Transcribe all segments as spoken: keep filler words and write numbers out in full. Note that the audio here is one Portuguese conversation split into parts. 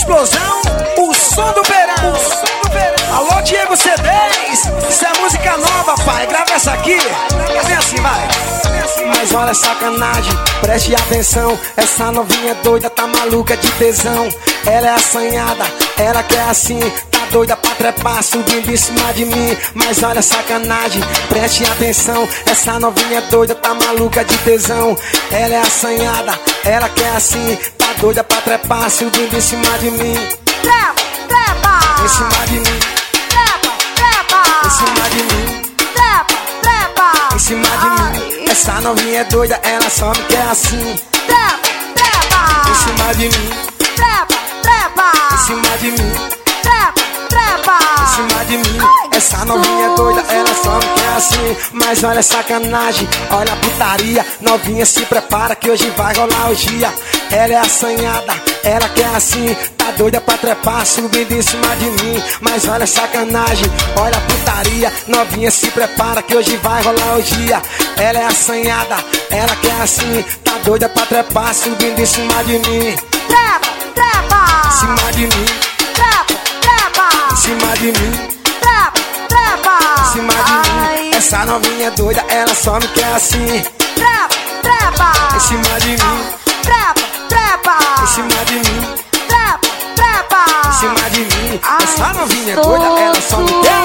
explosão, o som do verão. Alô, Diego C dez, isso é música nova, pai. Grava essa aqui, vem assim, vai. Mas olha a sacanagem, preste atenção. Essa novinha doida tá maluca de tesão. Ela é assanhada, ela quer assim, tá doida pra trepar, subindo em cima de mim. Mas olha a sacanagem, preste atenção. Essa novinha doida tá maluca de tesão. Ela é assanhada, ela quer assim, tá doida pra trepar, subindo em cima de mim. Trepa, trepa, em cima de mim. Trepa, trepa, em cima de mim. Trepa, trepa, em cima de mim. Essa novinha é doida, ela só me quer assim. Trepa, trepa, em cima de mim. Trepa, trepa, em cima de mim. Trepa, trepa, em cima de mim. Essa novinha é doida, ela só me quer assim. Mas olha a sacanagem, olha a putaria. Novinha se prepara que hoje vai rolar o dia. Ela é assanhada, ela quer assim, tá doida pra trepar, subindo em cima de mim. Mas olha a sacanagem, olha a putaria. Novinha se prepara que hoje vai rolar o dia. Ela é assanhada, ela quer assim, tá doida pra trepar, subindo em cima de mim. trepa, trepa, Em cima de mim, trepa, trepa, em cima de mim, trepa, trepa, em cima de mim. Essa novinha é doida, ela só me quer assim. Trepa, trepa, Em cima de mim, trepa, trepa, em cima de mim, trepa, trepa, em cima de mim. Essa novinha é doida, ela só me quer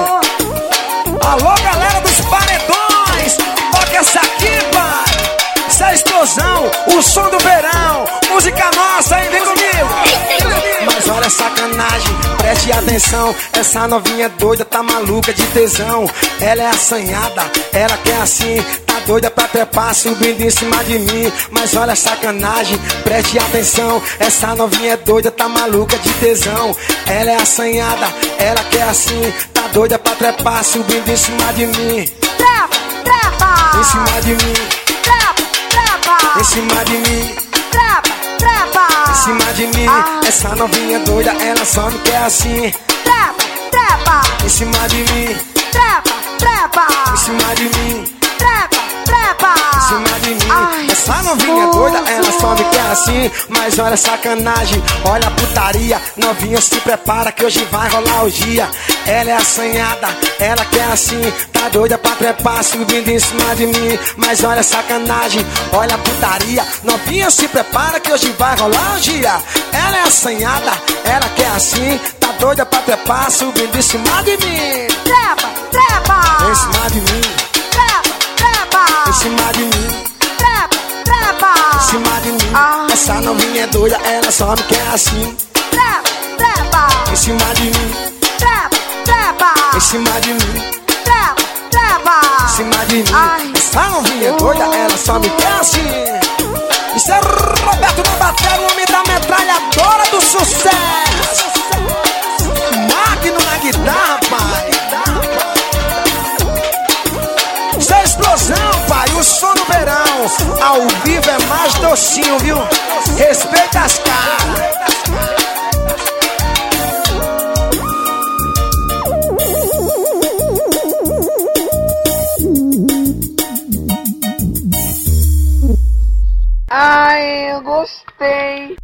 assim. Alô, galera dos paredões, toca essa aqui, pai. Isso é explosão, o som do verão. Música nossa, hein? Vem comigo. Mas olha a sacanagem, preste atenção. Essa novinha doida tá maluca de tesão. Ela é assanhada, ela quer assim, tá doida pra trepar, subindo em cima de mim. Mas olha a sacanagem, preste atenção. Essa novinha doida tá maluca de tesão. Ela é assanhada, ela quer assim, tá doida pra trepar, subindo em cima de mim. trepa, trepa, Em cima de mim, trepa, trepa, em cima de mim, trepa, trepa, em cima de mim. Essa novinha doida, ela só me quer assim. trepa, trepa, Em cima de mim, trepa, trepa, em cima de mim, trepa, trepa, em cima de mim. Essa novinha doida, ela só me quer assim. Mas olha a sacanagem, olha a putaria. Novinha se prepara que hoje vai rolar o dia. Ela é assanhada, ela quer assim, tá doida pra trepar, subindo em cima de mim. Mas olha a sacanagem, olha a putaria. Novinha se prepara que hoje vai rolar o dia. Ela é assanhada, ela quer assim, tá doida pra trepar, subindo em cima de mim. trepa, trepa, Em cima de mim, trepa, trepa, em cima de mim, trepa, trepa, em cima de mim. Essa novinha é doida, ela só me quer assim. trepa, trepa, Em cima de mim, trepa, trepa, em cima de mim, trepa, trepa, em cima de mim. Essa novinha é doida, ela só me quer assim. Isso é Roberto no bater, o homem da metralhadora do sucesso. Magno na guitarra, pai. Isso é explosão, pai, o som do verão. Ao vivo é mais docinho, viu? Respeita as caras.